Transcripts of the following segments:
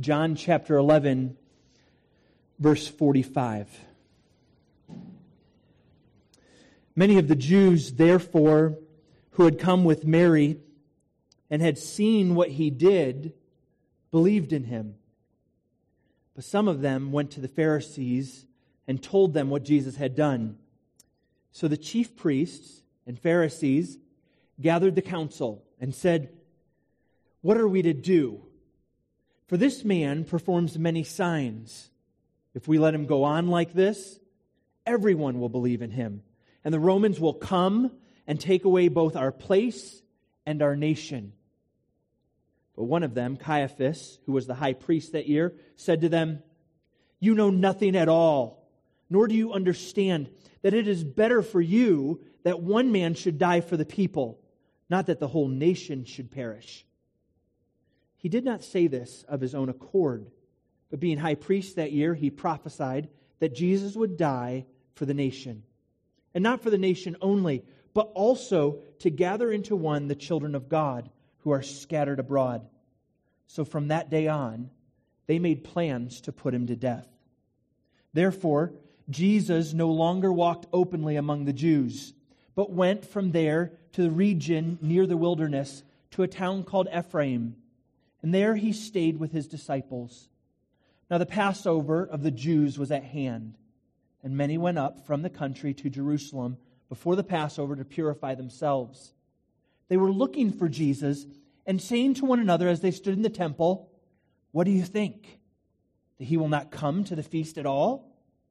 John chapter 11, verse 45. Many of the Jews, therefore, who had come with Mary and had seen what he did, believed in him. But some of them went to the Pharisees and told them what Jesus had done. So the chief priests and Pharisees gathered the council and said, "What are we to do? For this man performs many signs. If we let him go on like this, everyone will believe in him, and the Romans will come and take away both our place and our nation." But one of them, Caiaphas, who was the high priest that year, said to them, "You know nothing at all, nor do you understand that it is better for you that one man should die for the people, not that the whole nation should perish." He did not say this of his own accord, but being high priest that year, he prophesied that Jesus would die for the nation. And not for the nation only, but also to gather into one the children of God who are scattered abroad. So from that day on, they made plans to put him to death. Therefore, Jesus no longer walked openly among the Jews, but went from there to the region near the wilderness, to a town called Ephraim, and there he stayed with his disciples. Now the Passover of the Jews was at hand, and many went up from the country to Jerusalem before the Passover to purify themselves. They were looking for Jesus and saying to one another as they stood in the temple, "What do you think? That he will not come to the feast at all?"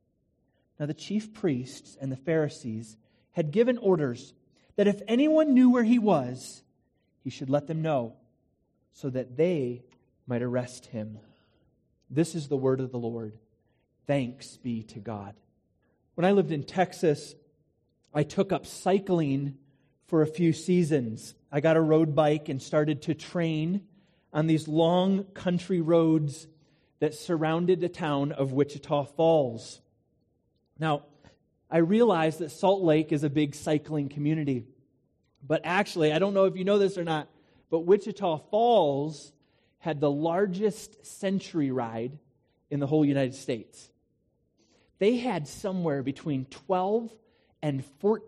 Now the chief priests and the Pharisees had given orders that if anyone knew where he was, he should let them know, so that they might arrest him. This is the word of the Lord. Thanks be to God. When I lived in Texas, I took up cycling for a few seasons. I got a road bike and started to train on these long country roads that surrounded the town of Wichita Falls. Now, I realize that Salt Lake is a big cycling community. But actually, I don't know if you know this or not, but Wichita Falls had the largest century ride in the whole United States. They had somewhere between 12 and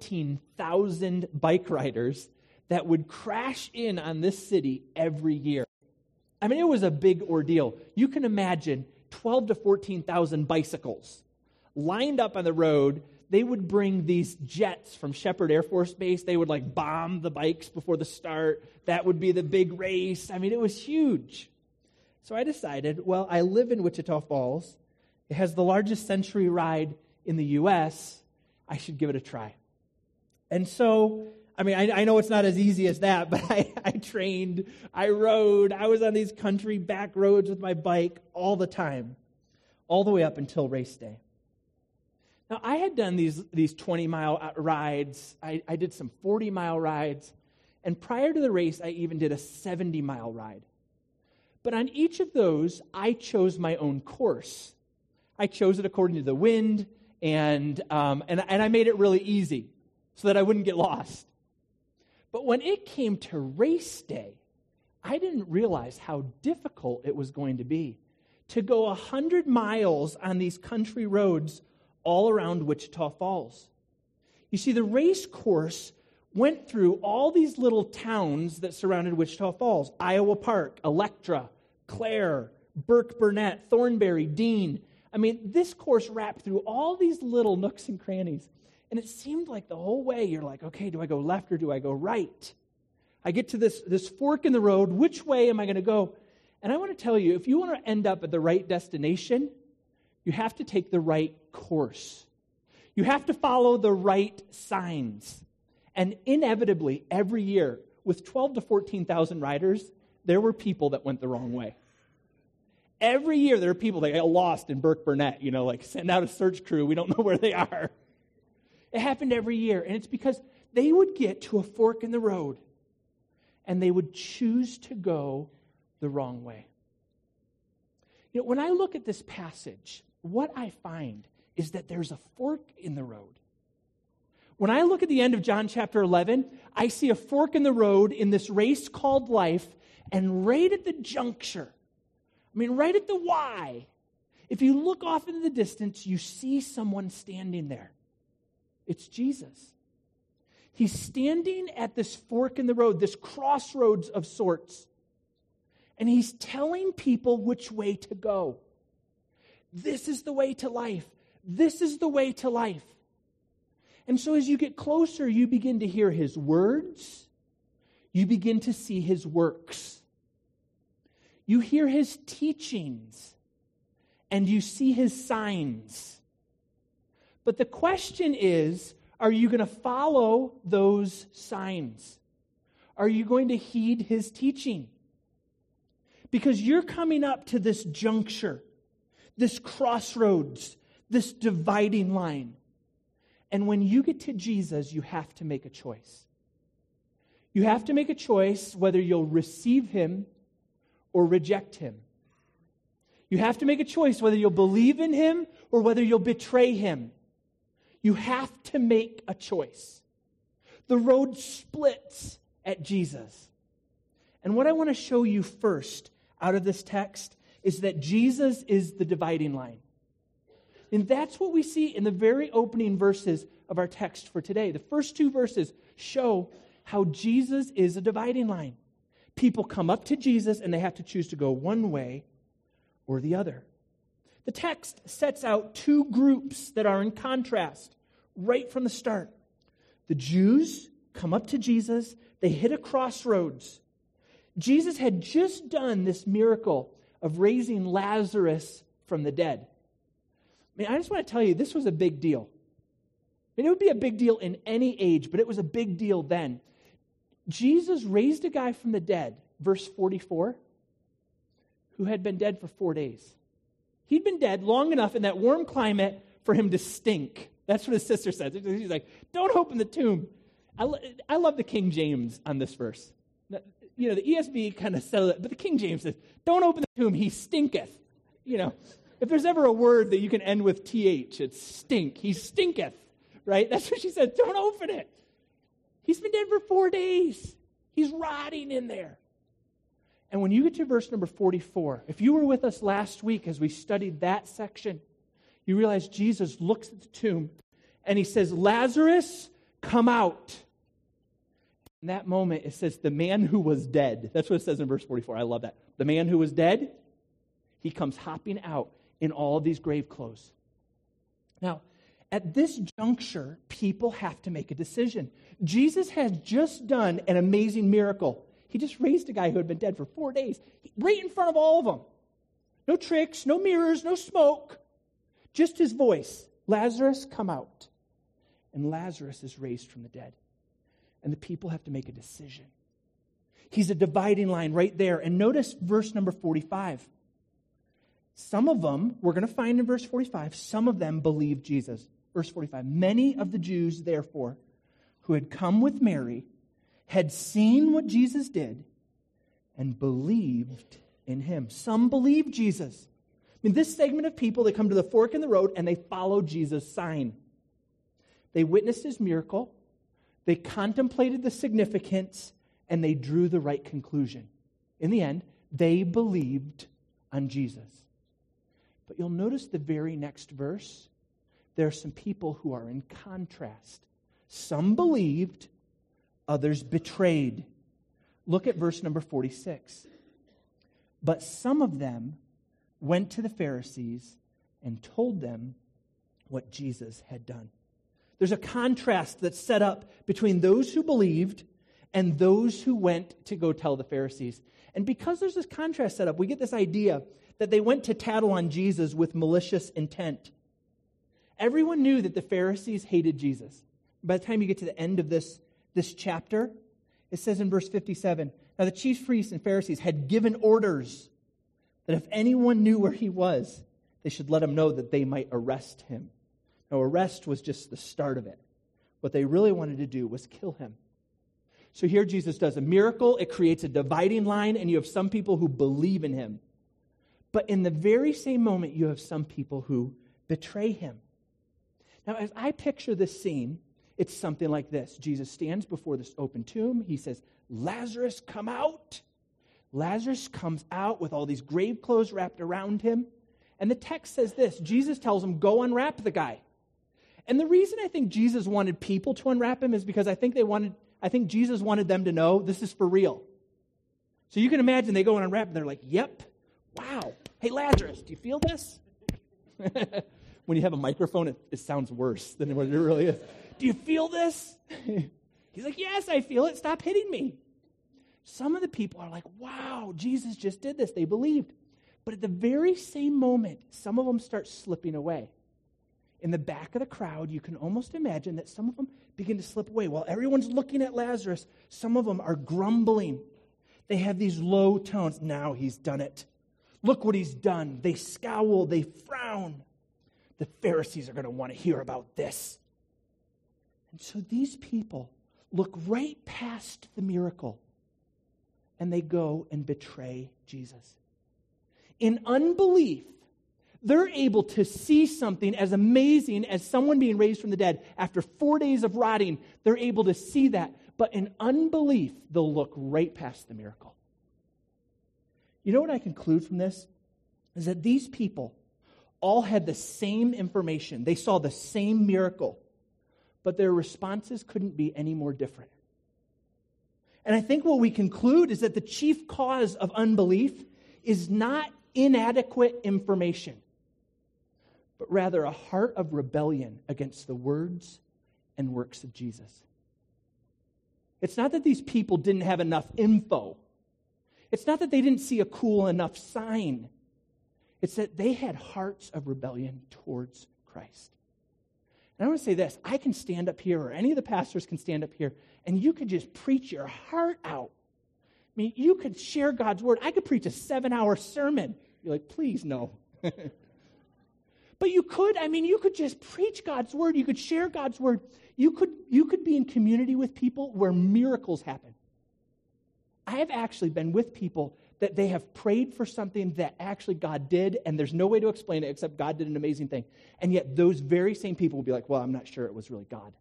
14,000 bike riders that would crash in on this city every year. I mean, it was a big ordeal. You can imagine 12 to 14,000 bicycles lined up on the road. They would bring these jets from Shepherd Air Force Base. They would bomb the bikes before the start. That would be the big race. I mean, it was huge. So I decided, well, I live in Wichita Falls. It has the largest century ride in the U.S. I should give it a try. And so, I know it's not as easy as that, but I trained, I rode, I was on these country back roads with my bike all the time, all the way up until race day. Now, I had done these 20-mile rides. I did some 40-mile rides. And prior to the race, I even did a 70-mile ride. But on each of those, I chose my own course. I chose it according to the wind, and I made it really easy so that I wouldn't get lost. But when it came to race day, I didn't realize how difficult it was going to be to go 100 miles on these country roads all around Wichita Falls. You see, the race course went through all these little towns that surrounded Wichita Falls: Iowa Park, Electra, Clare, Burke Burnett, Thornberry, Dean. This course wrapped through all these little nooks and crannies. And it seemed like the whole way you're like, okay, do I go left or do I go right? I get to this fork in the road. Which way am I going to go? And I want to tell you, if you want to end up at the right destination, you have to take the right course. You have to follow the right signs. And inevitably, every year, with 12 to 14,000 riders, there were people that went the wrong way. Every year, there are people that get lost in Burke Burnett, send out a search crew. We don't know where they are. It happened every year, and it's because they would get to a fork in the road, and they would choose to go the wrong way. When I look at this passage, what I find is that there's a fork in the road. When I look at the end of John chapter 11, I see a fork in the road in this race called life, and right at the juncture, I mean, right at the Y, if you look off into the distance, you see someone standing there. It's Jesus. He's standing at this fork in the road, this crossroads of sorts. And he's telling people which way to go. This is the way to life. This is the way to life. And so as you get closer, you begin to hear his words. You begin to see his works. You hear his teachings. And you see his signs. But the question is, are you going to follow those signs? Are you going to heed his teaching? Because you're coming up to this juncture, this crossroads, this dividing line. And when you get to Jesus, you have to make a choice. You have to make a choice whether you'll receive him or reject him. You have to make a choice whether you'll believe in him or whether you'll betray him. You have to make a choice. The road splits at Jesus. And what I want to show you first out of this text is that Jesus is the dividing line. And that's what we see in the very opening verses of our text for today. The first two verses show how Jesus is a dividing line. People come up to Jesus and they have to choose to go one way or the other. The text sets out two groups that are in contrast right from the start. The Jews come up to Jesus. They hit a crossroads. Jesus had just done this miracle of raising Lazarus from the dead. I mean, I just want to tell you, this was a big deal. I mean, it would be a big deal in any age, but it was a big deal then. Jesus raised a guy from the dead, verse 44, who had been dead for 4 days. He'd been dead long enough in that warm climate for him to stink. That's what his sister says. She's like, don't open the tomb. I love the King James on this verse. You know, the ESV kind of settled it, but the King James says, don't open the tomb, he stinketh. You know, if there's ever a word that you can end with TH, it's stink. He stinketh, right? That's what she said. Don't open it. He's been dead for 4 days. He's rotting in there. And when you get to verse number 44, if you were with us last week as we studied that section, you realize Jesus looks at the tomb and he says, Lazarus, come out. In that moment, it says, the man who was dead. That's what it says in verse 44. I love that. The man who was dead, he comes hopping out in all of these grave clothes. Now, at this juncture, people have to make a decision. Jesus has just done an amazing miracle. He just raised a guy who had been dead for 4 days, right in front of all of them. No tricks, no mirrors, no smoke. Just his voice. Lazarus, come out. And Lazarus is raised from the dead. And the people have to make a decision. He's a dividing line right there. And notice verse number 45. Some of them, we're going to find in verse 45, some of them believed Jesus. Verse 45, many of the Jews, therefore, who had come with Mary, had seen what Jesus did and believed in him. Some believed Jesus. I mean, this segment of people, they come to the fork in the road and they follow Jesus' sign. They witnessed his miracle. They contemplated the significance, and they drew the right conclusion. In the end, they believed on Jesus. But you'll notice the very next verse, there are some people who are in contrast. Some believed, others betrayed. Look at verse number 46. But some of them went to the Pharisees and told them what Jesus had done. There's a contrast that's set up between those who believed and those who went to go tell the Pharisees. And because there's this contrast set up, we get this idea that they went to tattle on Jesus with malicious intent. Everyone knew that the Pharisees hated Jesus. By the time you get to the end of this chapter, it says in verse 57, now the chief priests and Pharisees had given orders that if anyone knew where he was, they should let him know that they might arrest him. Now, arrest was just the start of it. What they really wanted to do was kill him. So here Jesus does a miracle. It creates a dividing line, and you have some people who believe in him. But in the very same moment, you have some people who betray him. Now, as I picture this scene, it's something like this. Jesus stands before this open tomb. He says, Lazarus, come out. Lazarus comes out with all these grave clothes wrapped around him. And the text says this, Jesus tells him, go unwrap the guy. And the reason I think Jesus wanted people to unwrap him is because I think Jesus wanted them to know this is for real. So you can imagine they go and unwrap and they're like, yep, wow. Hey, Lazarus, do you feel this? When you have a microphone, it sounds worse than what it really is. Do you feel this? He's like, yes, I feel it. Stop hitting me. Some of the people are like, wow, Jesus just did this. They believed. But at the very same moment, some of them start slipping away. In the back of the crowd, you can almost imagine that some of them begin to slip away. While everyone's looking at Lazarus, some of them are grumbling. They have these low tones. Now he's done it. Look what he's done. They scowl. They frown. The Pharisees are going to want to hear about this. And so these people look right past the miracle, and they go and betray Jesus. In unbelief, they're able to see something as amazing as someone being raised from the dead after 4 days of rotting. They're able to see that. But in unbelief, they'll look right past the miracle. You know what I conclude from this? Is that these people all had the same information. They saw the same miracle. But their responses couldn't be any more different. And I think what we conclude is that the chief cause of unbelief is not inadequate information, but rather a heart of rebellion against the words and works of Jesus. It's not that these people didn't have enough info. It's not that they didn't see a cool enough sign. It's that they had hearts of rebellion towards Christ. And I want to say this, I can stand up here, or any of the pastors can stand up here, and you could just preach your heart out. I mean, you could share God's word. I could preach a 7-hour sermon. You're like, please, no. But you could just preach God's word. You could share God's word. You could be in community with people where miracles happen. I have actually been with people that they have prayed for something that actually God did, and there's no way to explain it except God did an amazing thing. And yet those very same people will be like, well, I'm not sure it was really God.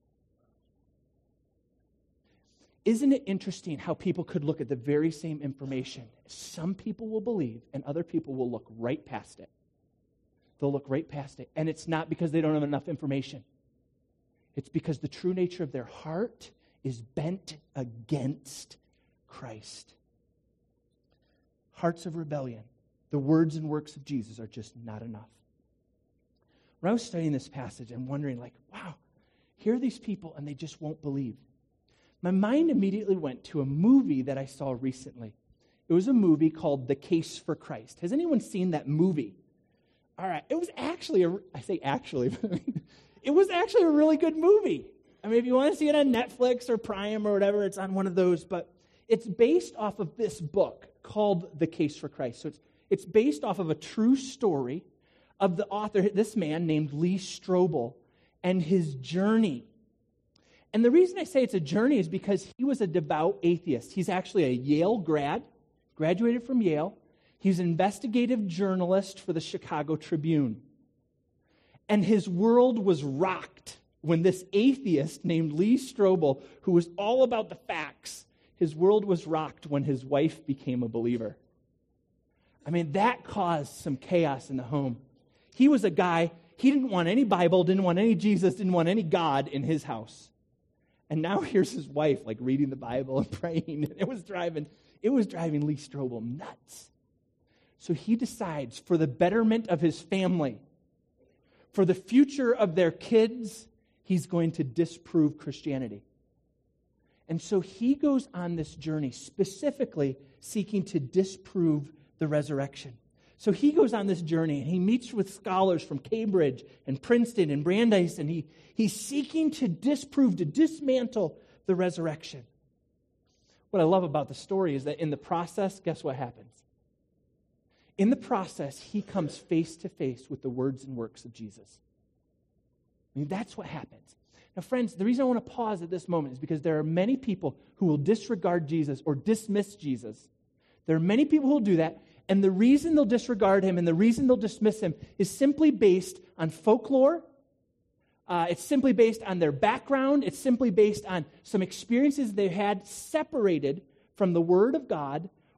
Isn't it interesting how people could look at the very same information? Some people will believe, and other people will look right past it. They'll look right past it. And it's not because they don't have enough information. It's because the true nature of their heart is bent against Christ. Hearts of rebellion. The words and works of Jesus are just not enough. When I was studying this passage, I'm wondering, like, wow, here are these people and they just won't believe. My mind immediately went to a movie that I saw recently. It was a movie called The Case for Christ. Has anyone seen that movie? All right. It was actually, it was actually a really good movie. I mean, if you want to see it on Netflix or Prime or whatever, it's on one of those. But it's based off of this book called The Case for Christ. So it's based off of a true story of the author, this man named Lee Strobel, and his journey. And the reason I say it's a journey is because he was a devout atheist. He's actually a Yale graduated from Yale. He's an investigative journalist for the Chicago Tribune. And his world was rocked when this atheist named Lee Strobel, who was all about the facts, his world was rocked when his wife became a believer. I mean, that caused some chaos in the home. He was a guy, he didn't want any Bible, didn't want any Jesus, didn't want any God in his house. And now here's his wife, like reading the Bible and praying. And it was driving Lee Strobel nuts. So he decides, for the betterment of his family, for the future of their kids, he's going to disprove Christianity. And so he goes on this journey specifically seeking to disprove the resurrection. So he goes on this journey and he meets with scholars from Cambridge and Princeton and Brandeis, and he's seeking to disprove, to dismantle the resurrection. What I love about the story is that in the process, guess what happens? In the process, he comes face to face with the words and works of Jesus. I mean, that's what happens. Now, friends, the reason I want to pause at this moment is because there are many people who will disregard Jesus or dismiss Jesus. There are many people who will do that, and the reason they'll disregard him and the reason they'll dismiss him is simply based on folklore. It's simply based on their background. It's simply based on some experiences they've had separated from the Word of God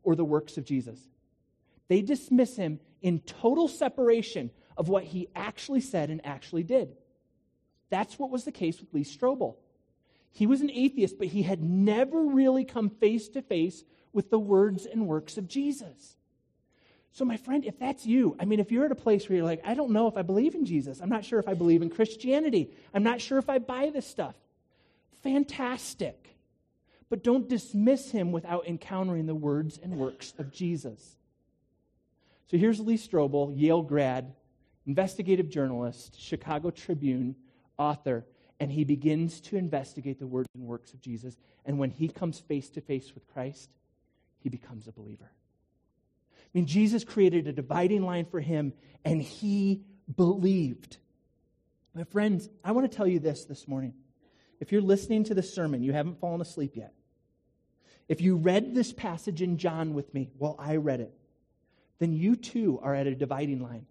or the works of Jesus. They dismiss him in total separation of what he actually said and actually did. That's what was the case with Lee Strobel. He was an atheist, but he had never really come face to face with the words and works of Jesus. So my friend, if that's you, if you're at a place where you're like, I don't know if I believe in Jesus. I'm not sure if I believe in Christianity. I'm not sure if I buy this stuff. Fantastic. But don't dismiss him without encountering the words and works of Jesus. So here's Lee Strobel, Yale grad, investigative journalist, Chicago Tribune, author, and he begins to investigate the words and works of Jesus. And when he comes face to face with Christ, he becomes a believer. Jesus created a dividing line for him, and he believed. My friends, I want to tell you this morning. If you're listening to this sermon, you haven't fallen asleep yet. If you read this passage in John with me while I read it, then you too are at a dividing line.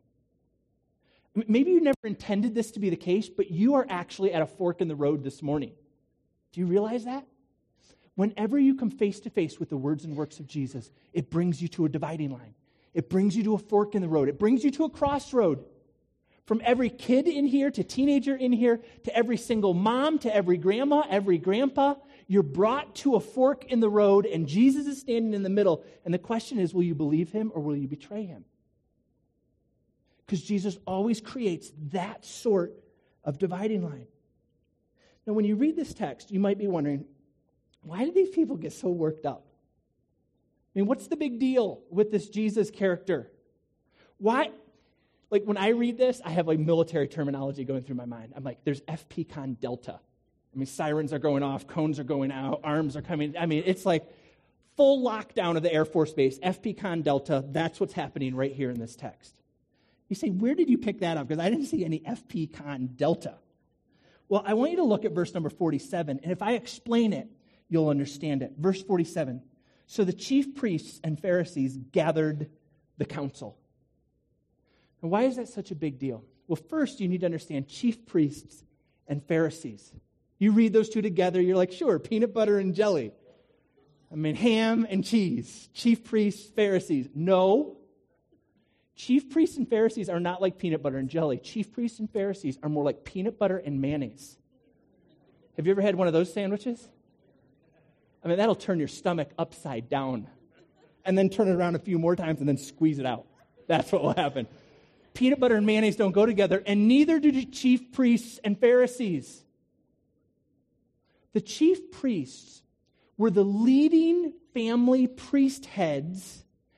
Maybe you never intended this to be the case, but you are actually at a fork in the road this morning. Do you realize that? Whenever you come face to face with the words and works of Jesus, it brings you to a dividing line. It brings you to a fork in the road. It brings you to a crossroad. From every kid in here to teenager in here to every single mom to every grandma, every grandpa, you're brought to a fork in the road, and Jesus is standing in the middle. And the question is, will you believe him or will you betray him? Because Jesus always creates that sort of dividing line. Now, when you read this text, you might be wondering, why do these people get so worked up? What's the big deal with this Jesus character? Why? When I read this, I have military terminology going through my mind. I'm like, there's FPCON Delta. Sirens are going off, cones are going out, arms are coming. It's like full lockdown of the Air Force Base, FPCON Delta. That's what's happening right here in this text. You say, where did you pick that up? Because I didn't see any FPCON Delta. Well, I want you to look at verse number 47, and if I explain it, you'll understand it. Verse 47. So the chief priests and Pharisees gathered the council. Now, why is that such a big deal? Well, first, you need to understand chief priests and Pharisees. You read those two together, you're like, sure, peanut butter and jelly. Ham and cheese. Chief priests, Pharisees. No. Chief priests and Pharisees are not like peanut butter and jelly. Chief priests and Pharisees are more like peanut butter and mayonnaise. Have you ever had one of those sandwiches? That'll turn your stomach upside down. And then turn it around a few more times and then squeeze it out. That's what will happen. Peanut butter and mayonnaise don't go together, and neither do the chief priests and Pharisees. The chief priests were the leading family priest heads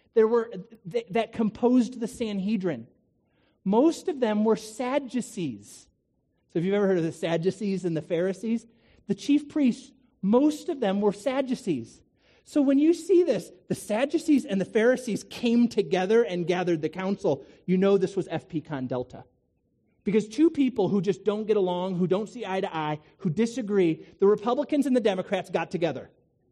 that composed the Sanhedrin. Most of them were Sadducees. So if you've ever heard of the Sadducees and the Pharisees, the chief priests, most of them were Sadducees. So when you see this, the Sadducees and the Pharisees came together and gathered the council, you know this was FPCON Delta. Because two people who just don't get along, who don't see eye to eye, who disagree, the Republicans and the Democrats got together.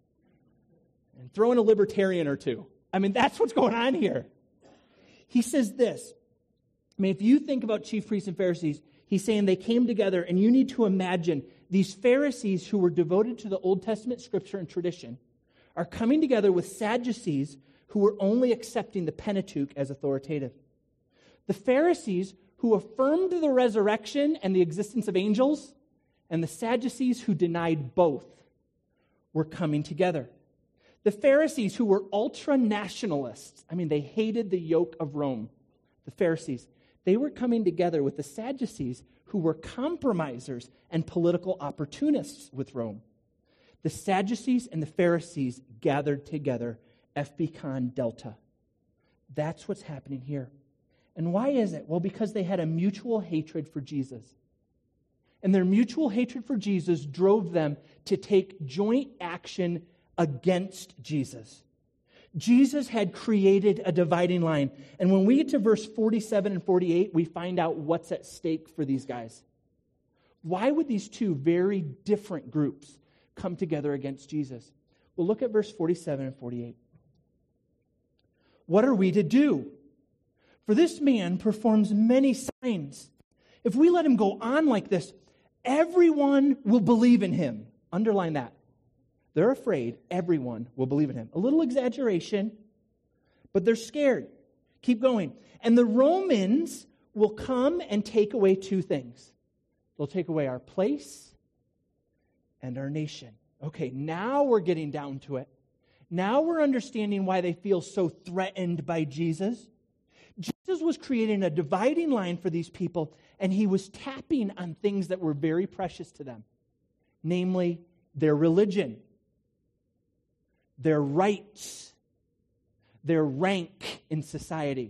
And throw in a libertarian or two. That's what's going on here. He says this. If you think about chief priests and Pharisees, he's saying they came together, and you need to imagine these Pharisees who were devoted to the Old Testament scripture and tradition are coming together with Sadducees who were only accepting the Pentateuch as authoritative. The Pharisees who affirmed the resurrection and the existence of angels, and the Sadducees who denied both were coming together. The Pharisees who were ultra-nationalists, they hated the yoke of Rome. The Pharisees, they were coming together with the Sadducees who were compromisers and political opportunists with Rome. The Sadducees and the Pharisees gathered together, FPCON Delta. That's what's happening here. And why is it? Well, because they had a mutual hatred for Jesus. And their mutual hatred for Jesus drove them to take joint action against Jesus. Jesus had created a dividing line. And when we get to verse 47 and 48, we find out what's at stake for these guys. Why would these two very different groups come together against Jesus? Well, look at verse 47 and 48. What are we to do? For this man performs many signs. If we let him go on like this, everyone will believe in him. Underline that. They're afraid everyone will believe in him. A little exaggeration, But they're scared. Keep going. And the Romans will come and take away two things. They'll take away our place and our nation. Okay, now we're getting down to it. Now we're understanding why they feel so threatened by Jesus. Jesus was creating a dividing line for these people, and he was tapping on things that were very precious to them, namely their religion, their rights, their rank in society.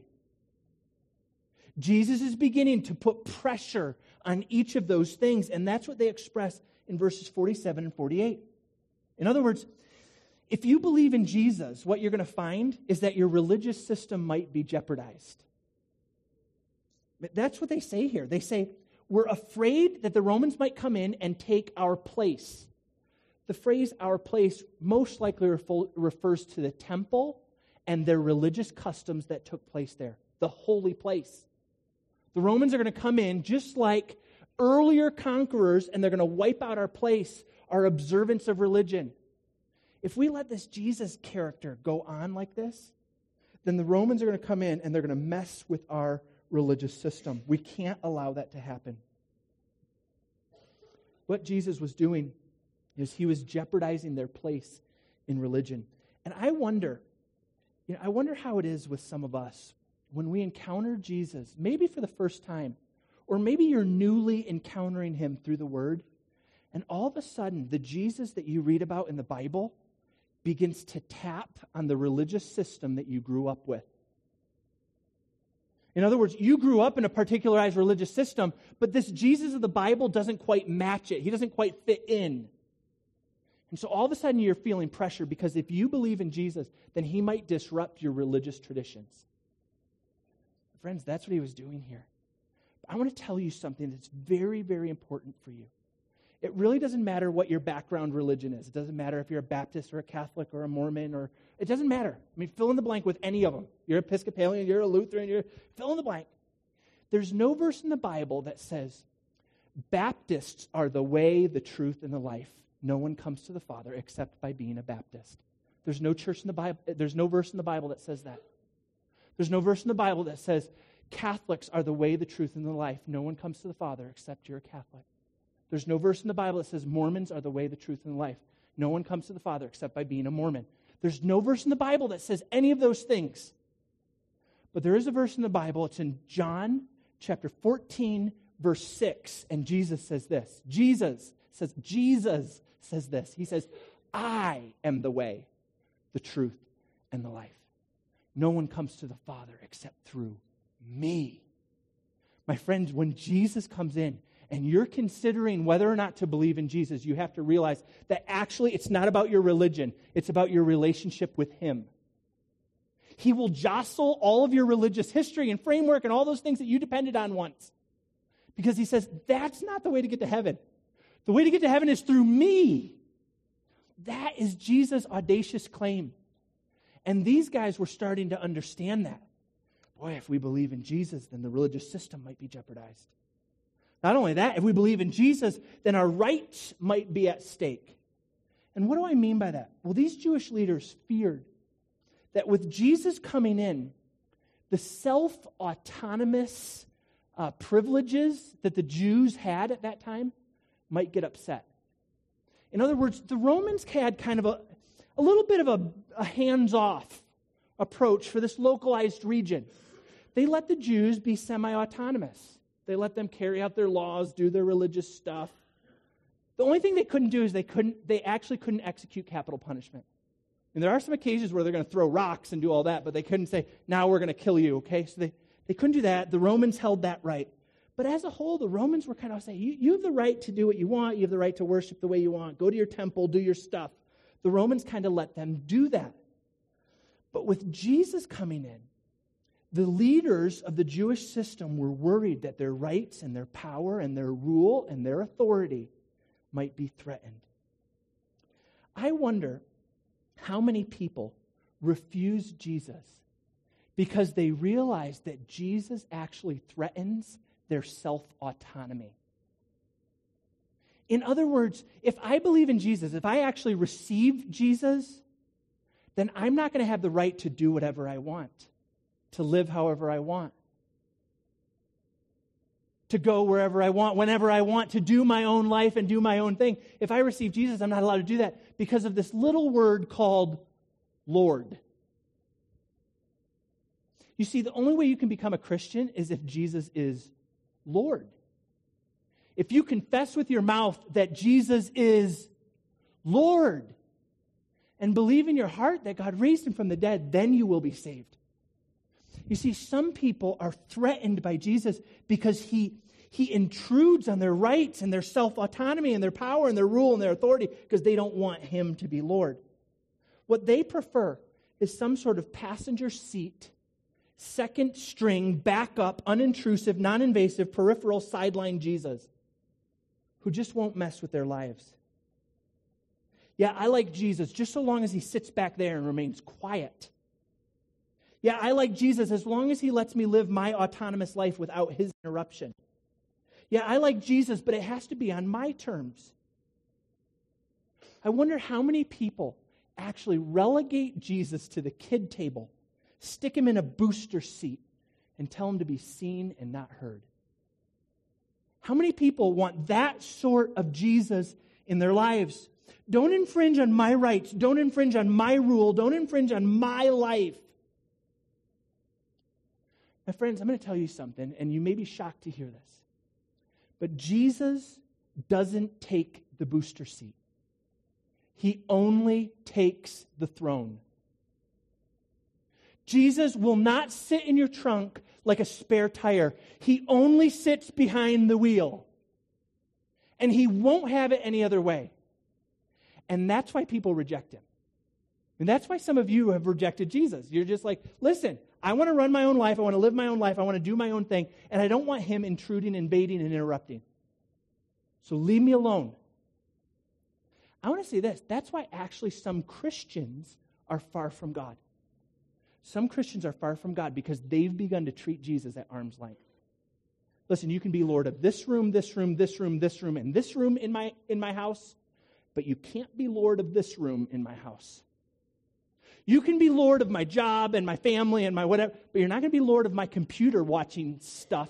Jesus is beginning to put pressure on each of those things, and that's what they express in verses 47 and 48. In other words, if you believe in Jesus, what you're going to find is that your religious system might be jeopardized. That's what they say here. They say, we're afraid that the Romans might come in and take our place. The phrase our place most likely refers to the temple and their religious customs that took place there, the holy place. The Romans are going to come in just like earlier conquerors, and they're going to wipe out our place, our observance of religion. If we let this Jesus character go on like this, then the Romans are going to come in and they're going to mess with our religious system. We can't allow that to happen. What Jesus was doing is he was jeopardizing their place in religion. And I wonder how it is with some of us when we encounter Jesus, maybe for the first time, or maybe you're newly encountering him through the Word, and all of a sudden, the Jesus that you read about in the Bible begins to tap on the religious system that you grew up with. In other words, you grew up in a particularized religious system, but this Jesus of the Bible doesn't quite match it. He doesn't quite fit in. And so all of a sudden you're feeling pressure because if you believe in Jesus, then he might disrupt your religious traditions. Friends, that's what he was doing here. I want to tell you something that's very, very important for you. It really doesn't matter what your background religion is. It doesn't matter if you're a Baptist or a Catholic or a Mormon, or it doesn't matter. I mean, fill in the blank with any of them. You're Episcopalian, you're a Lutheran, you're fill in the blank. There's no verse in the Bible that says Baptists are the way, the truth, and the life. No one comes to the Father except by being a Baptist. There's no church in the Bible. There's no verse in the Bible that says that. There's no verse in the Bible that says Catholics are the way, the truth, and the life. No one comes to the Father except you're a Catholic. There's no verse in the Bible that says Mormons are the way, the truth, and the life. No one comes to the Father except by being a Mormon. There's no verse in the Bible that says any of those things. But there is a verse in the Bible. It's in John chapter 14, verse 6. And Jesus says this. Jesus says this. He says, I am the way, the truth, and the life. No one comes to the Father except through me. My friends, when Jesus comes in and you're considering whether or not to believe in Jesus, you have to realize that actually it's not about your religion. It's about your relationship with him. He will jostle all of your religious history and framework and all those things that you depended on once. Because he says, that's not the way to get to heaven. The way to get to heaven is through me. That is Jesus' audacious claim. And these guys were starting to understand that. Boy, if we believe in Jesus, then the religious system might be jeopardized. Not only that, if we believe in Jesus, then our rights might be at stake. And what do I mean by that? Well, these Jewish leaders feared that with Jesus coming in, the self-autonomous privileges that the Jews had at that time might get upset. In other words, the Romans had kind of a little bit of a hands-off approach for this localized region. They let the Jews be semi-autonomous. They let them carry out their laws, do their religious stuff. The only thing they couldn't do is they actually couldn't execute capital punishment. And there are some occasions where they're going to throw rocks and do all that, but they couldn't say, now we're going to kill you, okay? So they couldn't do that. The Romans held that right. But as a whole, the Romans were kind of saying, you have the right to do what you want. You have the right to worship the way you want. Go to your temple, do your stuff. The Romans kind of let them do that. But with Jesus coming in, the leaders of the Jewish system were worried that their rights and their power and their rule and their authority might be threatened. I wonder how many people refuse Jesus because they realize that Jesus actually threatens their self-autonomy. In other words, if I believe in Jesus, if I actually receive Jesus, then I'm not going to have the right to do whatever I want, to live however I want, to go wherever I want, whenever I want, to do my own life and do my own thing. If I receive Jesus, I'm not allowed to do that because of this little word called Lord. You see, the only way you can become a Christian is if Jesus is Lord. If you confess with your mouth that Jesus is Lord and believe in your heart that God raised him from the dead, then you will be saved. You see, some people are threatened by Jesus because he intrudes on their rights and their self-autonomy and their power and their rule and their authority because they don't want him to be Lord. What they prefer is some sort of passenger seat, second string, backup, unintrusive, non-invasive, peripheral, sideline Jesus who just won't mess with their lives. Yeah, I like Jesus just so long as he sits back there and remains quiet. Yeah, I like Jesus as long as he lets me live my autonomous life without his interruption. Yeah, I like Jesus, but it has to be on my terms. I wonder how many people actually relegate Jesus to the kid table, stick him in a booster seat, and tell him to be seen and not heard. How many people want that sort of Jesus in their lives? Don't infringe on my rights. Don't infringe on my rule. Don't infringe on my life. My friends, I'm going to tell you something, and you may be shocked to hear this. But Jesus doesn't take the booster seat. He only takes the throne. Jesus will not sit in your trunk like a spare tire. He only sits behind the wheel. And he won't have it any other way. And that's why people reject him. And that's why some of you have rejected Jesus. You're just like, listen, I want to run my own life. I want to live my own life. I want to do my own thing. And I don't want him intruding, invading, and interrupting. So leave me alone. I want to say this. That's why actually some Christians are far from God. Some Christians are far from God because they've begun to treat Jesus at arm's length. Listen, you can be Lord of this room, this room, this room, this room, and this room in my house, but you can't be Lord of this room in my house. You can be Lord of my job and my family and my whatever, but you're not going to be Lord of my computer watching stuff.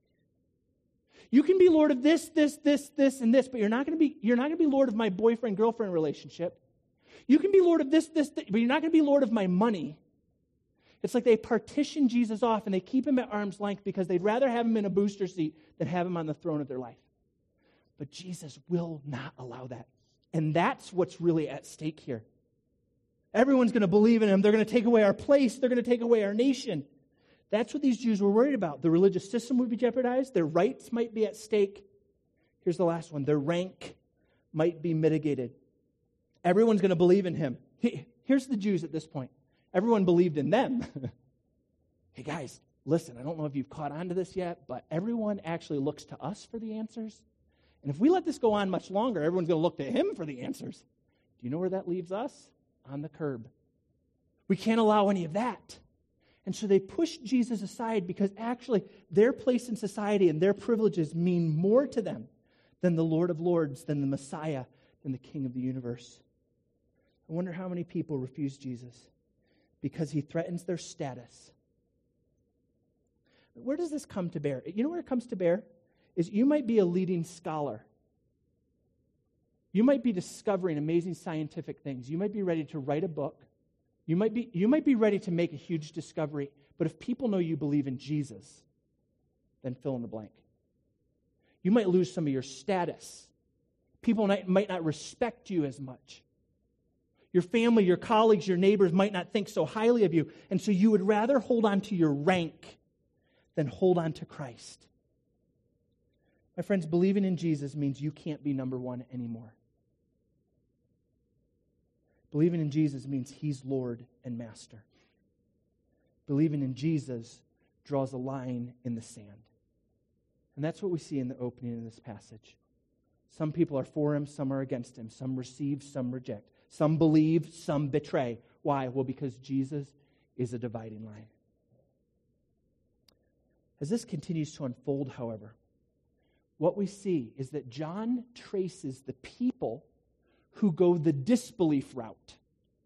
You can be Lord of this, and this, but you're not going to be Lord of my boyfriend-girlfriend relationship. You can be Lord of this, but you're not going to be Lord of my money. It's like they partition Jesus off and they keep him at arm's length because they'd rather have him in a booster seat than have him on the throne of their life. But Jesus will not allow that. And that's what's really at stake here. Everyone's going to believe in him. They're going to take away our place. They're going to take away our nation. That's what these Jews were worried about. The religious system would be jeopardized. Their rights might be at stake. Here's the last one. Their rank might be mitigated. Everyone's going to believe in him. Here's the Jews at this point. Everyone believed in them. Hey guys, listen, I don't know if you've caught on to this yet, but everyone actually looks to us for the answers. And if we let this go on much longer, everyone's going to look to him for the answers. Do you know where that leaves us? On the curb. We can't allow any of that. And so they push Jesus aside because actually their place in society and their privileges mean more to them than the Lord of Lords, than the Messiah, than the King of the universe. I wonder how many people refuse Jesus because he threatens their status. Where does this come to bear? You know where it comes to bear? Is you might be a leading scholar. You might be discovering amazing scientific things. You might be ready to write a book. You might be ready to make a huge discovery. But if people know you believe in Jesus, then fill in the blank. You might lose some of your status. People might not respect you as much. Your family, your colleagues, your neighbors might not think so highly of you. And so you would rather hold on to your rank than hold on to Christ. My friends, believing in Jesus means you can't be number one anymore. Believing in Jesus means he's Lord and Master. Believing in Jesus draws a line in the sand. And that's what we see in the opening of this passage. Some people are for him, some are against him. Some receive, some reject. Some believe, some betray. Why? Well, because Jesus is a dividing line. As this continues to unfold, however, what we see is that John traces the people who go the disbelief route.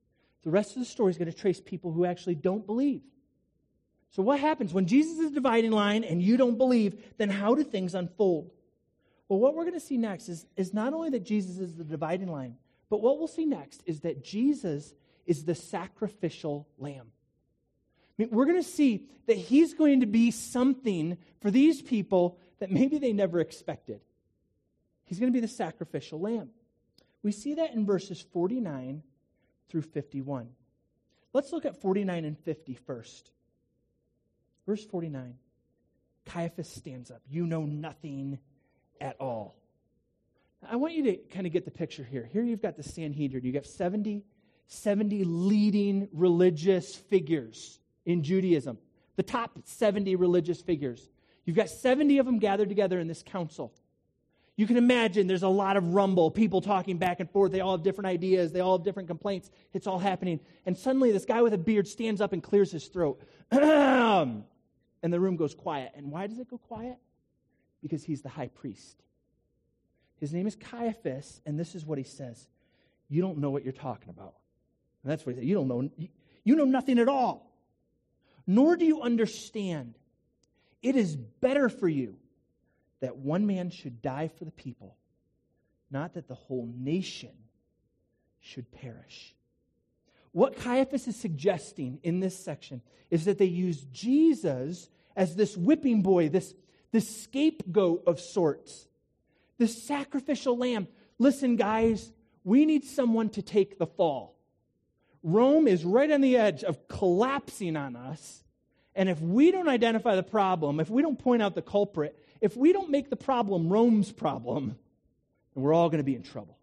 The rest of the story is going to trace people who actually don't believe. So what happens when Jesus is the dividing line and you don't believe, then how do things unfold? Well, what we're going to see next is not only that Jesus is the dividing line, but what we'll see next is that Jesus is the sacrificial lamb. I mean, we're going to see that he's going to be something for these people that maybe they never expected. He's going to be the sacrificial lamb. We see that in verses 49 through 51. Let's look at 49 and 50 first. Verse 49. Caiaphas stands up. You know nothing at all. I want you to kind of get the picture here. Here you've got the Sanhedrin. You've got 70 leading religious figures in Judaism. The top 70 religious figures. You've got 70 of them gathered together in this council. You can imagine there's a lot of rumble, people talking back and forth. They all have different ideas. They all have different complaints. It's all happening. And suddenly this guy with a beard stands up and clears his throat. And the room goes quiet. And why does it go quiet? Because he's the high priest. His name is Caiaphas, and this is what he says. You don't know what you're talking about. And that's what he said. You know nothing at all. Nor do you understand. It is better for you that one man should die for the people, not that the whole nation should perish. What Caiaphas is suggesting in this section is that they use Jesus as this whipping boy, this scapegoat of sorts, this sacrificial lamb. Listen, guys, we need someone to take the fall. Rome is right on the edge of collapsing on us, and if we don't identify the problem, if we don't point out the culprit, if we don't make the problem Rome's problem, then we're all going to be in trouble.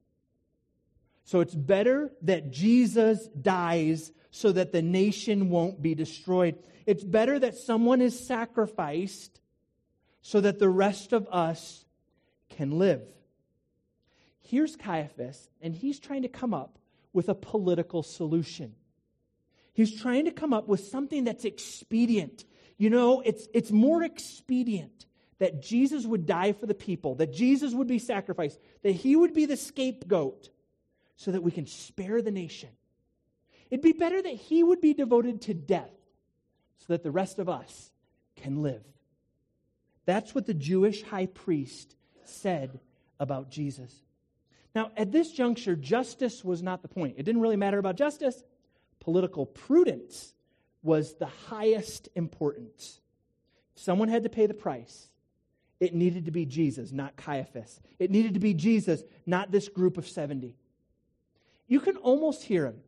So it's better that Jesus dies so that the nation won't be destroyed. It's better that someone is sacrificed so that the rest of us can live. Here's Caiaphas, and he's trying to come up with a political solution. He's trying to come up with something that's expedient. You know, it's more expedient that Jesus would die for the people, that Jesus would be sacrificed, that he would be the scapegoat so that we can spare the nation. It'd be better that he would be devoted to death so that the rest of us can live. That's what the Jewish high priest said about Jesus. Now, at this juncture, justice was not the point. It didn't really matter about justice. Political prudence was the highest importance. If someone had to pay the price, it needed to be Jesus, not Caiaphas. It needed to be Jesus, not this group of 70. You can almost hear him.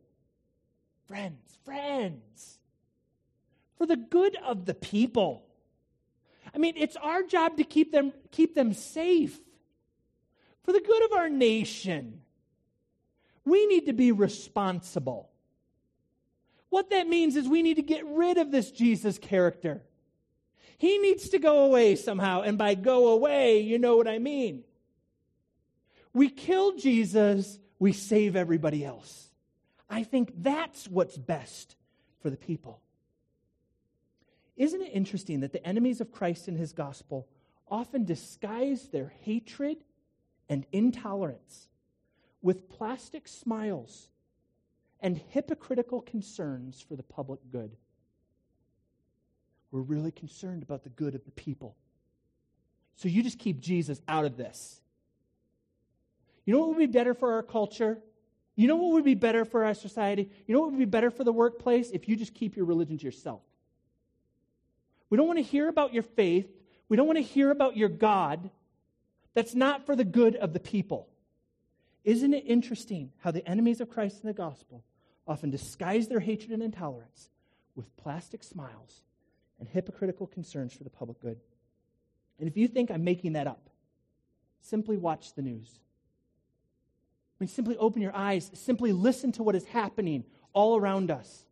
Friends, for the good of the people. I mean, it's our job to keep them safe. For the good of our nation. We need to be responsible. What that means is we need to get rid of this Jesus character. He needs to go away somehow, and by go away, you know what I mean. We kill Jesus, we save everybody else. I think that's what's best for the people. Isn't it interesting that the enemies of Christ and his gospel often disguise their hatred and intolerance with plastic smiles and hypocritical concerns for the public good? We're really concerned about the good of the people. So you just keep Jesus out of this. You know what would be better for our culture? You know what would be better for our society? You know what would be better for the workplace? If you just keep your religion to yourself. We don't want to hear about your faith. We don't want to hear about your God. That's not for the good of the people. Isn't it interesting how the enemies of Christ and the gospel often disguise their hatred and intolerance with plastic smiles and hypocritical concerns for the public good? And if you think I'm making that up, simply watch the news. I mean, simply open your eyes, simply listen to what is happening all around us.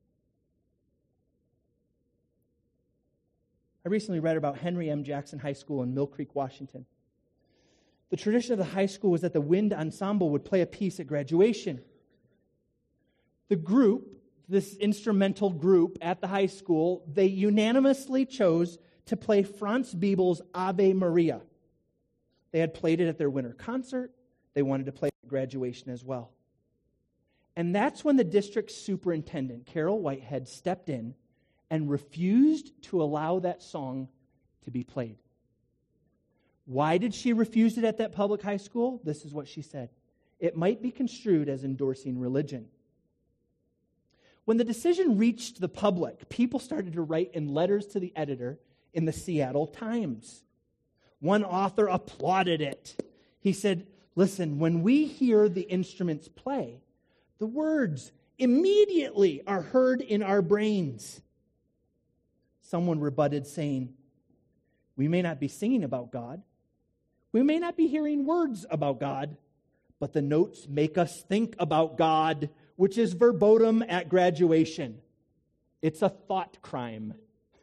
I recently read about Henry M. Jackson High School in Mill Creek, Washington. The tradition of the high school was that the wind ensemble would play a piece at graduation. The group, this instrumental group at the high school, they unanimously chose to play Franz Bebel's Ave Maria. They had played it at their winter concert. They wanted to play it at graduation as well. And that's when the district superintendent, Carol Whitehead, stepped in and refused to allow that song to be played. Why did she refuse it at that public high school? This is what she said. It might be construed as endorsing religion. When the decision reached the public, people started to write in letters to the editor in the Seattle Times. One author applauded it. He said, listen, when we hear the instruments play, the words immediately are heard in our brains. Someone rebutted, saying, we may not be singing about God. We may not be hearing words about God, but the notes make us think about God, which is verboten at graduation. It's a thought crime.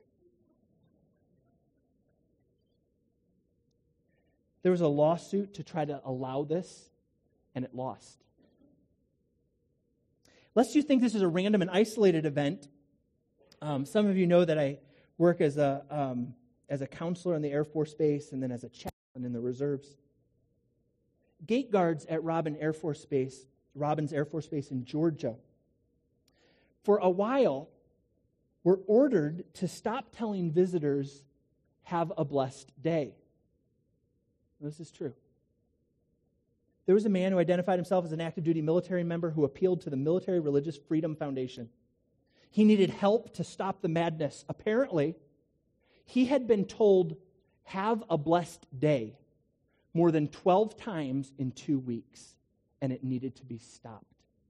There was a lawsuit to try to allow this, and it lost. Lest you think this is a random and isolated event, some of you know that I work as a counselor in the Air Force Base and then as a chaplain in the reserves. Gate guards at Robins Air Force Base in Georgia, for a while, were ordered to stop telling visitors, have a blessed day. This is true. There was a man who identified himself as an active duty military member who appealed to the Military Religious Freedom Foundation. He needed help to stop the madness. Apparently, he had been told, have a blessed day, more than 12 times in 2 weeks, and it needed to be stopped.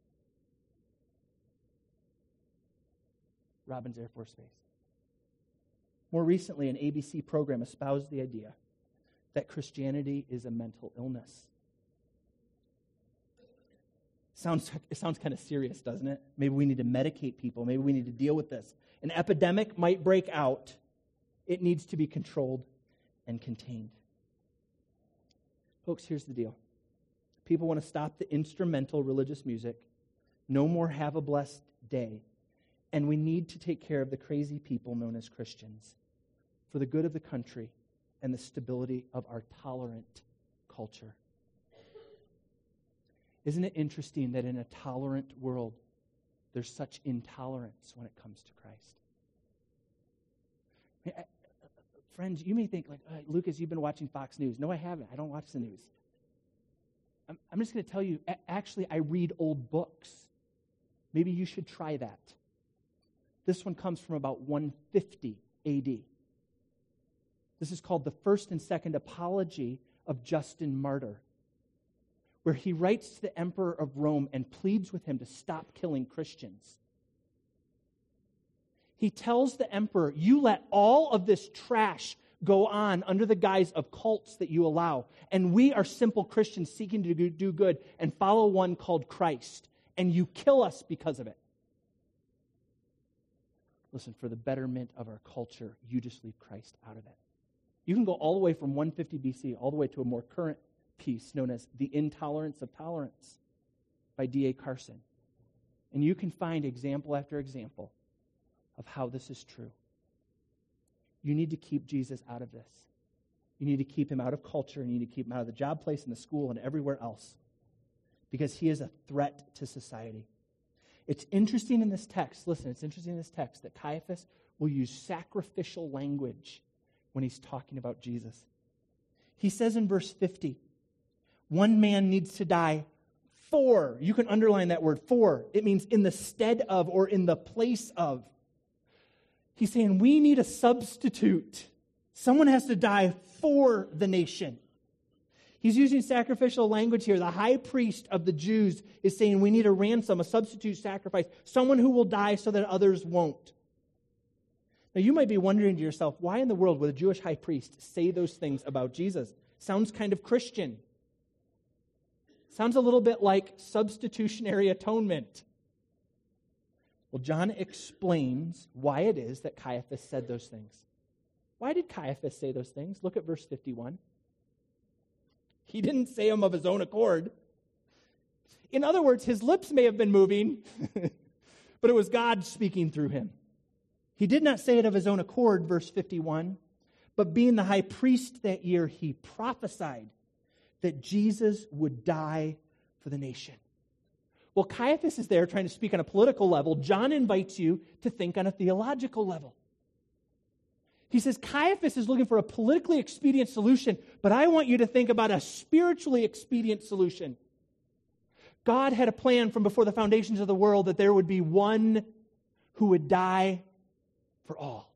Robins Air Force Base. More recently, an ABC program espoused the idea that Christianity is a mental illness. It sounds kind of serious, doesn't it? Maybe we need to medicate people. Maybe we need to deal with this. An epidemic might break out. It needs to be controlled and contained. Folks, here's the deal. People want to stop the instrumental religious music. No more have a blessed day. And we need to take care of the crazy people known as Christians for the good of the country and the stability of our tolerant culture. Isn't it interesting that in a tolerant world, there's such intolerance when it comes to Christ? Friends, you may think, like, Lucas, you've been watching Fox News. No, I haven't. I don't watch the news. I'm just going to tell you, actually, I read old books. Maybe you should try that. This one comes from about 150 A.D. This is called the First and Second Apology of Justin Martyr, where he writes to the Emperor of Rome and pleads with him to stop killing Christians. He tells the emperor, you let all of this trash go on under the guise of cults that you allow, and we are simple Christians seeking to do good and follow one called Christ, and you kill us because of it. Listen, for the betterment of our culture, you just leave Christ out of it. You can go all the way from 150 BC all the way to a more current piece known as The Intolerance of Tolerance by D.A. Carson. And you can find example after example of how this is true. You need to keep Jesus out of this. You need to keep him out of culture, and you need to keep him out of the job place and the school and everywhere else, because he is a threat to society. It's interesting in this text, it's interesting in this text that Caiaphas will use sacrificial language when he's talking about Jesus. He says in verse 50, one man needs to die for. You can underline that word, for. It means in the stead of or in the place of. He's saying we need a substitute. Someone has to die for the nation. He's using sacrificial language here. The high priest of the Jews is saying we need a ransom, a substitute sacrifice, someone who will die so that others won't. Now, you might be wondering to yourself, why in the world would a Jewish high priest say those things about Jesus? Sounds kind of Christian. Sounds a little bit like substitutionary atonement. Well, John explains why it is that Caiaphas said those things. Why did Caiaphas say those things? Look at verse 51. He didn't say them of his own accord. In other words, his lips may have been moving, but it was God speaking through him. He did not say it of his own accord, verse 51, but being the high priest that year, he prophesied that Jesus would die for the nation. Well, Caiaphas is there trying to speak on a political level. John invites you to think on a theological level. He says Caiaphas is looking for a politically expedient solution, but I want you to think about a spiritually expedient solution. God had a plan from before the foundations of the world that there would be one who would die for all.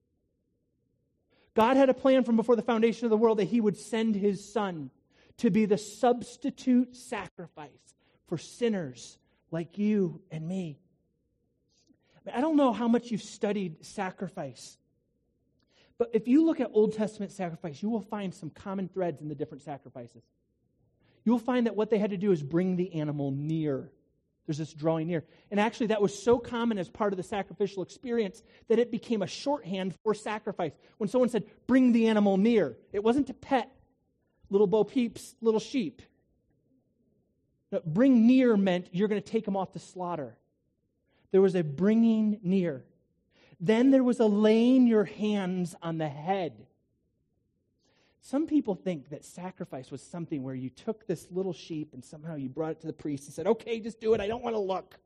God had a plan from before the foundation of the world that he would send his Son to be the substitute sacrifice for sinners like you and me. I don't know how much you've studied sacrifice, but if you look at Old Testament sacrifice, you will find some common threads in the different sacrifices. You will find that what they had to do is bring the animal near. There's this drawing near. And actually, that was so common as part of the sacrificial experience that it became a shorthand for sacrifice. When someone said, bring the animal near, it wasn't to pet little Bo Peep's little sheep. No, bring near meant you're going to take them off to slaughter. There was a bringing near. Then there was a laying your hands on the head. Some people think that sacrifice was something where you took this little sheep and somehow you brought it to the priest and said, okay, just do it. I don't want to look.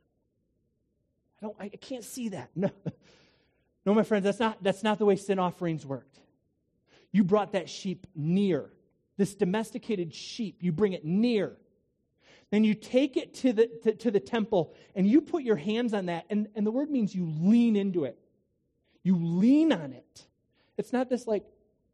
I can't see that. No, my friends, that's not the way sin offerings worked. You brought that sheep near. This domesticated sheep, you bring it near. Then you take it to the temple and you put your hands on that. And the word means you lean into it. You lean on it. It's not this like,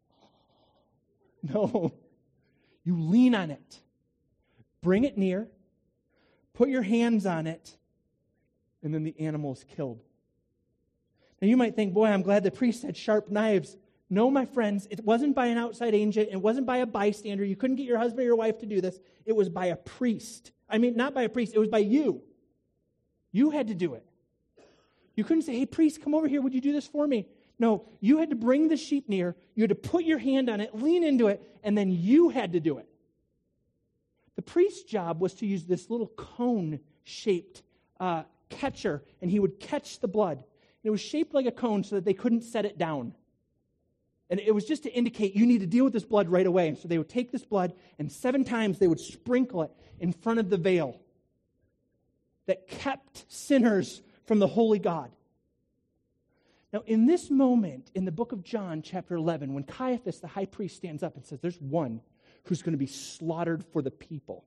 no. You lean on it. Bring it near. Put your hands on it. And then the animal is killed. Now you might think, boy, I'm glad the priest had sharp knives. No, my friends, it wasn't by an outside agent. It wasn't by a bystander. You couldn't get your husband or your wife to do this. It was by a priest. I mean, not by a priest. It was by you. You had to do it. You couldn't say, hey, priest, come over here. Would you do this for me? No, you had to bring the sheep near. You had to put your hand on it, lean into it, and then you had to do it. The priest's job was to use this little cone-shaped catcher, and he would catch the blood. And it was shaped like a cone so that they couldn't set it down. And it was just to indicate you need to deal with this blood right away. And so they would take this blood, and 7 times they would sprinkle it in front of the veil that kept sinners from the holy God. Now, in this moment, in the book of John, chapter 11, when Caiaphas, the high priest, stands up and says, there's one who's going to be slaughtered for the people,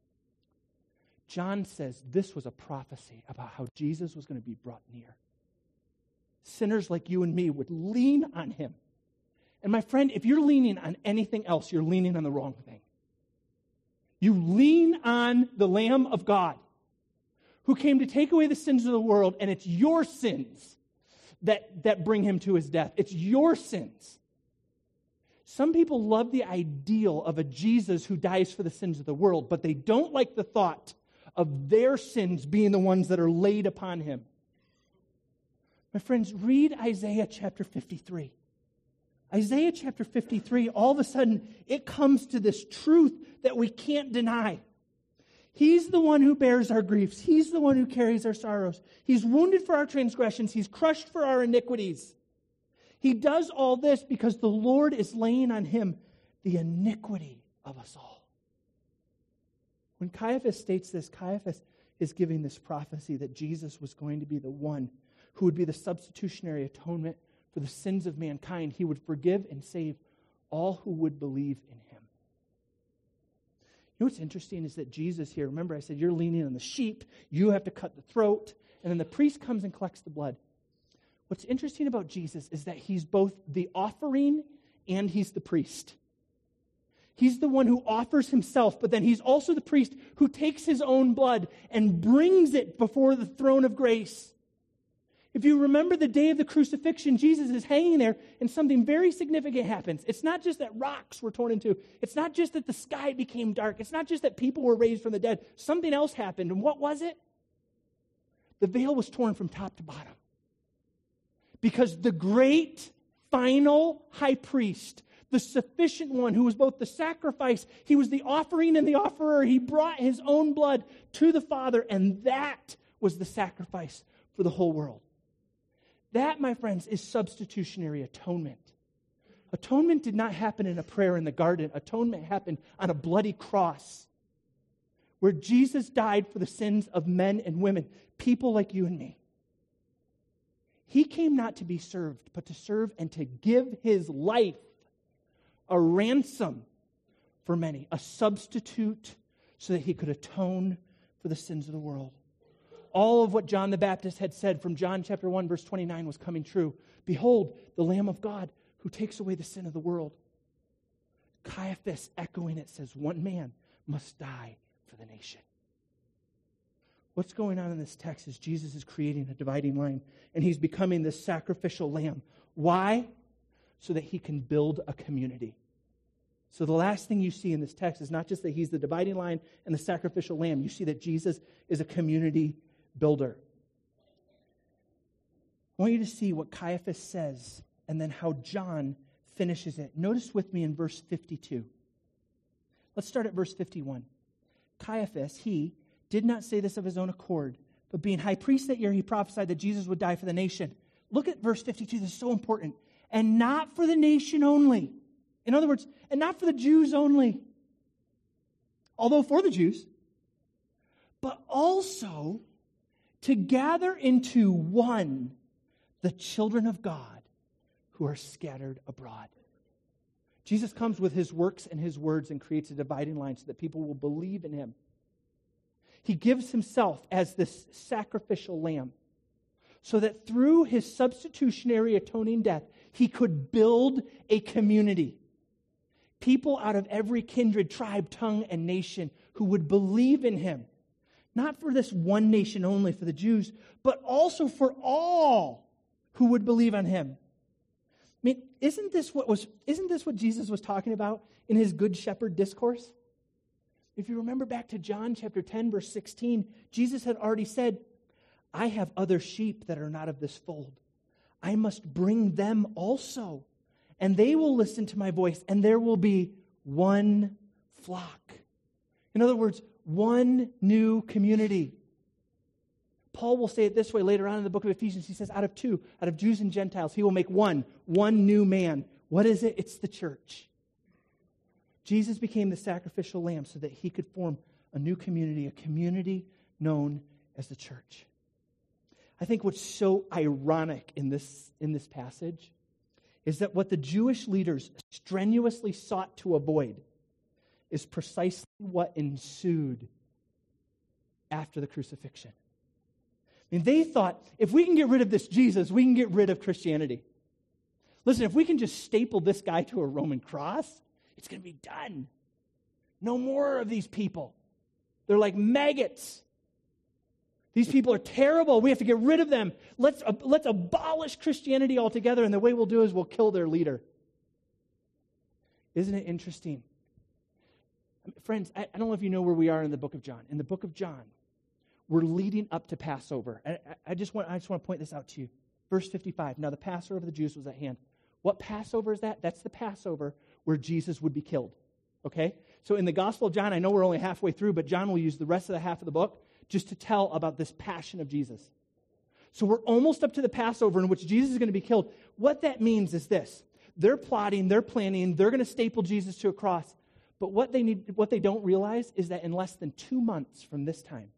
John says this was a prophecy about how Jesus was going to be brought near. Sinners like you and me would lean on him. And my friend, if you're leaning on anything else, you're leaning on the wrong thing. You lean on the Lamb of God who came to take away the sins of the world, and it's your sins that bring him to his death. It's your sins. Some people love the ideal of a Jesus who dies for the sins of the world, but they don't like the thought of their sins being the ones that are laid upon him. My friends, read Isaiah chapter 53. Isaiah chapter 53, all of a sudden, it comes to this truth that we can't deny. He's the one who bears our griefs. He's the one who carries our sorrows. He's wounded for our transgressions. He's crushed for our iniquities. He does all this because the Lord is laying on him the iniquity of us all. When Caiaphas states this, Caiaphas is giving this prophecy that Jesus was going to be the one who would be the substitutionary atonement for the sins of mankind. He would forgive and save all who would believe in him. You know what's interesting is that Jesus here, remember I said you're leaning on the sheep, you have to cut the throat, and then the priest comes and collects the blood. What's interesting about Jesus is that he's both the offering and he's the priest. He's the one who offers himself, but then he's also the priest who takes his own blood and brings it before the throne of grace. If you remember the day of the crucifixion, Jesus is hanging there and something very significant happens. It's not just that rocks were torn in two. It's not just that the sky became dark. It's not just that people were raised from the dead. Something else happened. And what was it? The veil was torn from top to bottom. Because the great final high priest, the sufficient one who was both the sacrifice, he was the offering and the offerer. He brought his own blood to the Father, and that was the sacrifice for the whole world. That, my friends, is substitutionary atonement. Atonement did not happen in a prayer in the garden. Atonement happened on a bloody cross. where Jesus died for the sins of men and women, people like you and me. He came not to be served, but to serve and to give his life a ransom for many, a substitute so that he could atone for the sins of the world. All of what John the Baptist had said from John chapter 1, verse 29 was coming true. Behold, the Lamb of God who takes away the sin of the world. Caiaphas, echoing it, says, one man must die for the nation. What's going on in this text is Jesus is creating a dividing line, and he's becoming this sacrificial lamb. Why? So that he can build a community. So the last thing you see in this text is not just that he's the dividing line and the sacrificial lamb. You see that Jesus is a community builder. I want you to see what Caiaphas says and then how John finishes it. Notice with me in verse 52. Let's start at verse 51. Caiaphas, he did not say this of his own accord, but being high priest that year, he prophesied that Jesus would die for the nation. Look at verse 52. This is so important. And not for the nation only. In other words, and not for the Jews only, although for the Jews, but also to gather into one the children of God who are scattered abroad. Jesus comes with his works and his words and creates a dividing line so that people will believe in him. He gives himself as this sacrificial lamb so that through his substitutionary atoning death, he could build a community. People out of every kindred, tribe, tongue, and nation who would believe in him. Not for this one nation only, for the Jews, but also for all who would believe on him. I mean, isn't this what Jesus was talking about in his Good Shepherd discourse? If you remember back to John chapter 10, verse 16, Jesus had already said, I have other sheep that are not of this fold. I must bring them also, and they will listen to my voice, and there will be one flock. In other words, one new community. Paul will say it this way later on in the book of Ephesians. He says, out of Jews and Gentiles, he will make one new man. What is it? It's the church. Jesus became the sacrificial lamb so that he could form a new community, a community known as the church. I think what's so ironic in this passage is that what the Jewish leaders strenuously sought to avoid is precisely what ensued after the crucifixion. I mean, they thought, if we can get rid of this Jesus, we can get rid of Christianity. Listen, if we can just staple this guy to a Roman cross, it's going to be done. No more of these people. They're like maggots. These people are terrible. We have to get rid of them. Let's abolish Christianity altogether, and the way we'll do is we'll kill their leader. Isn't it interesting? Friends, I don't know if you know where we are in the book of John. In the book of John, we're leading up to Passover. I just want to point this out to you. Verse 55, now the Passover of the Jews was at hand. What Passover is that? That's the Passover where Jesus would be killed. Okay? So in the Gospel of John, I know we're only halfway through, but John will use the rest of the half of the book just to tell about this passion of Jesus. So we're almost up to the Passover in which Jesus is going to be killed. What that means is this. They're plotting, they're planning, they're going to staple Jesus to a cross. But what they don't realize is that in less than 2 months from this time,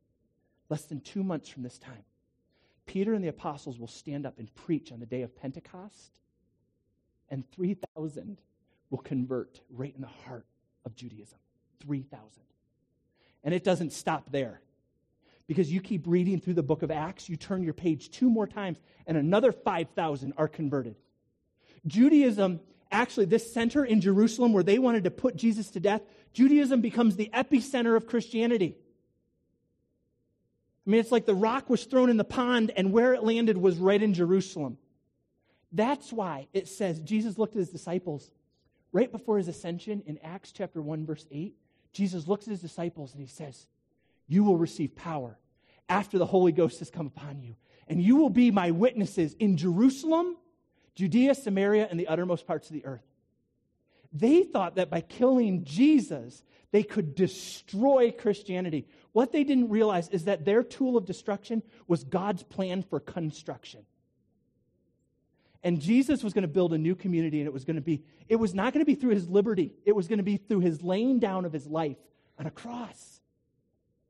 Peter and the apostles will stand up and preach on the day of Pentecost, and 3,000 will convert right in the heart of Judaism. 3,000. And it doesn't stop there. Because you keep reading through the book of Acts, you turn your page 2 more times, and another 5,000 are converted. Judaism, actually, this center in Jerusalem where they wanted to put Jesus to death, Judaism becomes the epicenter of Christianity. I mean, it's like the rock was thrown in the pond, and where it landed was right in Jerusalem. That's why it says Jesus looked at his disciples right before his ascension in Acts chapter 1, verse 8. Jesus looks at his disciples and he says, you will receive power after the Holy Ghost has come upon you, and you will be my witnesses in Jerusalem, Judea, Samaria, and the uttermost parts of the earth. They thought that by killing Jesus, they could destroy Christianity. What they didn't realize is that their tool of destruction was God's plan for construction. And Jesus was going to build a new community, and it was not going to be through his liberty. It was going to be through his laying down of his life on a cross.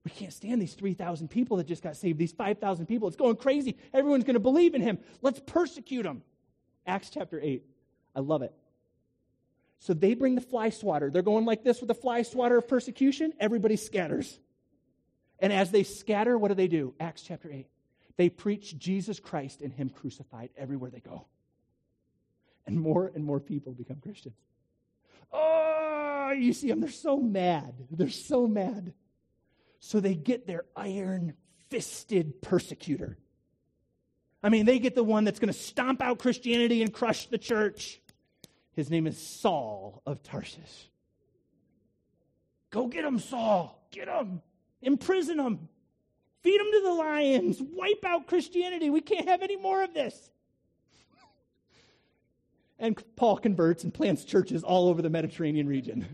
We can't stand these 3,000 people that just got saved, these 5,000 people. It's going crazy. Everyone's going to believe in him. Let's persecute them. Acts chapter 8. I love it. So they bring the fly swatter. They're going like this with the fly swatter of persecution. Everybody scatters. And as they scatter, what do? Acts chapter 8. They preach Jesus Christ and him crucified everywhere they go. And more people become Christians. Oh, you see them. They're so mad. They're so mad. So they get their iron-fisted persecutor. I mean, they get the one that's going to stomp out Christianity and crush the church. His name is Saul of Tarsus. Go get him, Saul. Get him. Imprison him. Feed him to the lions. Wipe out Christianity. We can't have any more of this. And Paul converts and plants churches all over the Mediterranean region.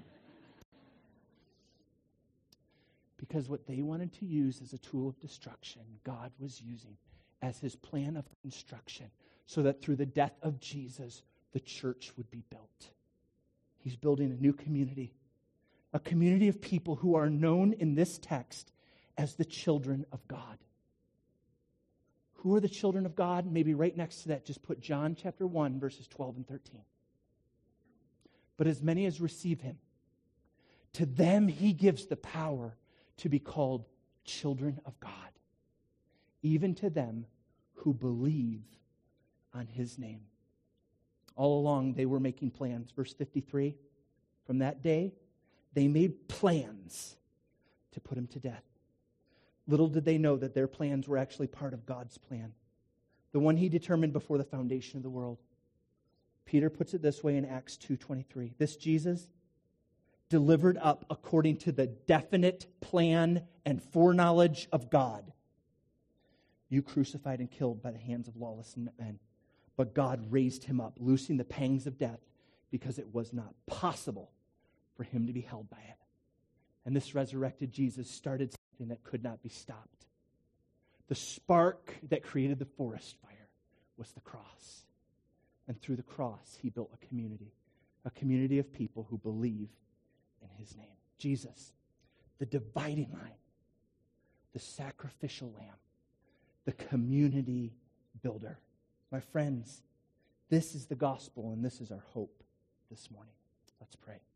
Because what they wanted to use as a tool of destruction, God was using as his plan of construction, so that through the death of Jesus, the church would be built. He's building a new community, a community of people who are known in this text as the children of God. Who are the children of God? Maybe right next to that, just put John chapter 1, verses 12 and 13. But as many as receive him, to them he gives the power to be called children of God, even to them who believe on his name. All along, they were making plans. Verse 53, from that day, they made plans to put him to death. Little did they know that their plans were actually part of God's plan, the one he determined before the foundation of the world. Peter puts it this way in Acts 2:23. This Jesus, delivered up according to the definite plan and foreknowledge of God, you crucified and killed by the hands of lawless men. But God raised him up, loosing the pangs of death, because it was not possible for him to be held by it. And this resurrected Jesus started something that could not be stopped. The spark that created the forest fire was the cross. And through the cross, he built a community of people who believe in his name. Jesus, the dividing line, the sacrificial lamb, the community builder. My friends, this is the gospel, and this is our hope this morning. Let's pray.